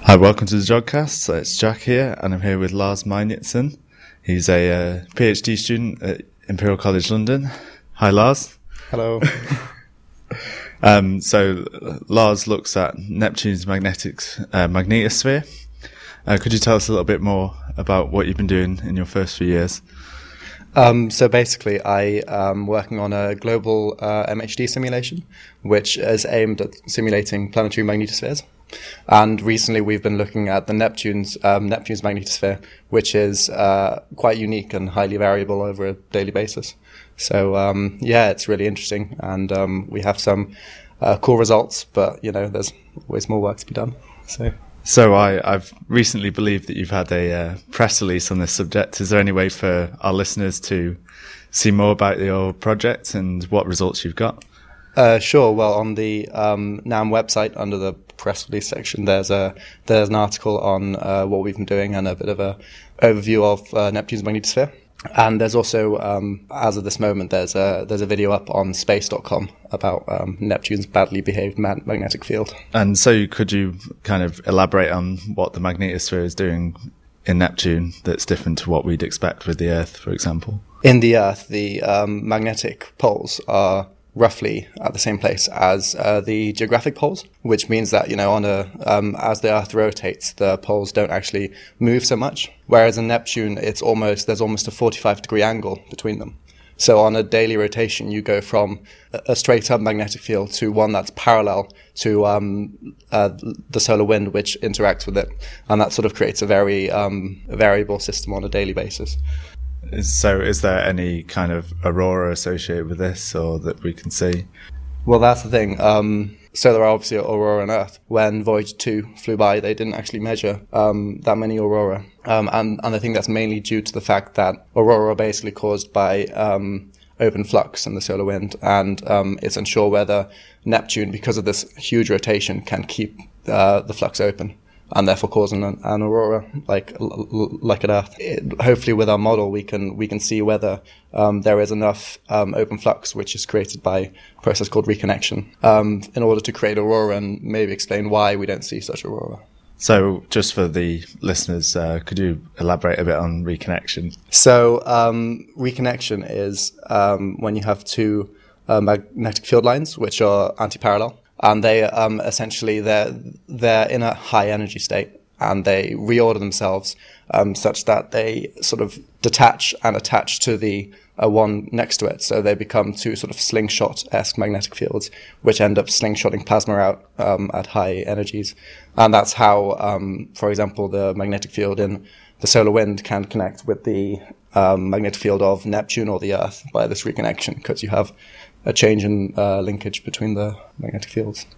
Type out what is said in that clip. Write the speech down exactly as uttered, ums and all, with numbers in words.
Hi, welcome to the Jogcast. So it's Jack here, and I'm here with Lars Meinitsen. He's a uh, PhD student at Imperial College London. Hi, Lars. Hello. um, so Lars looks at Neptune's magnetic uh, magnetosphere. Uh, could you tell us a little bit more about what you've been doing in your first few years? Um, so basically, I am working on a global uh, M H D simulation, which is aimed at simulating planetary magnetospheres. And recently, we've been looking at the Neptune's um, Neptune's magnetosphere, which is uh, quite unique and highly variable over a daily basis. So um, yeah, it's really interesting, and um, we have some uh, cool results. But you know, there's always more work to be done. So. So I, I've recently believed that you've had a uh, press release on this subject. Is there any way for our listeners to see more about your project and what results you've got? Uh, sure. Well, on the um, NAM website, under the press release section, there's a there's an article on uh, what we've been doing and a bit of a overview of uh, Neptune's magnetosphere. And there's also, um, as of this moment, there's a there's a video up on space dot com about um, Neptune's badly behaved ma- magnetic field. And so, could you kind of elaborate on what the magnetosphere is doing in Neptune that's different to what we'd expect with the Earth, for example? In the Earth, the um, magnetic poles are roughly at the same place as uh, the geographic poles, which means that, you know, on a um, as the Earth rotates, the poles don't actually move so much. Whereas in Neptune, it's almost there's almost a forty-five degree angle between them. So on a daily rotation, you go from a straight up magnetic field to one that's parallel to um, uh, the solar wind, which interacts with it, and that sort of creates a very um, variable system on a daily basis. So is there any kind of aurora associated with this, or that we can see? Well, that's the thing. Um, so there are obviously aurora on Earth. When Voyager two flew by, they didn't actually measure um, that many aurora. Um, and, and I think that's mainly due to the fact that aurora are basically caused by um, open flux in the solar wind. And um, it's unsure whether Neptune, because of this huge rotation, can keep uh, the flux open, and therefore causing an, an aurora like like at Earth. It, hopefully, with our model, we can we can see whether um, there is enough um, open flux, which is created by a process called reconnection, um, in order to create aurora, and maybe explain why we don't see such aurora. So, just for the listeners, uh, could you elaborate a bit on reconnection? So, um, reconnection is um, when you have two uh, magnetic field lines which are anti-parallel. And they um, essentially they're they're in a high energy state, and they reorder themselves um, such that they sort of detach and attach to the uh, one next to it. So they become two sort of slingshot-esque magnetic fields, which end up slingshotting plasma out um, at high energies. And that's how, um, for example, the magnetic field in the solar wind can connect with the um, magnetic field of Neptune or the Earth by this reconnection, because you have a change in uh, linkage between the magnetic fields.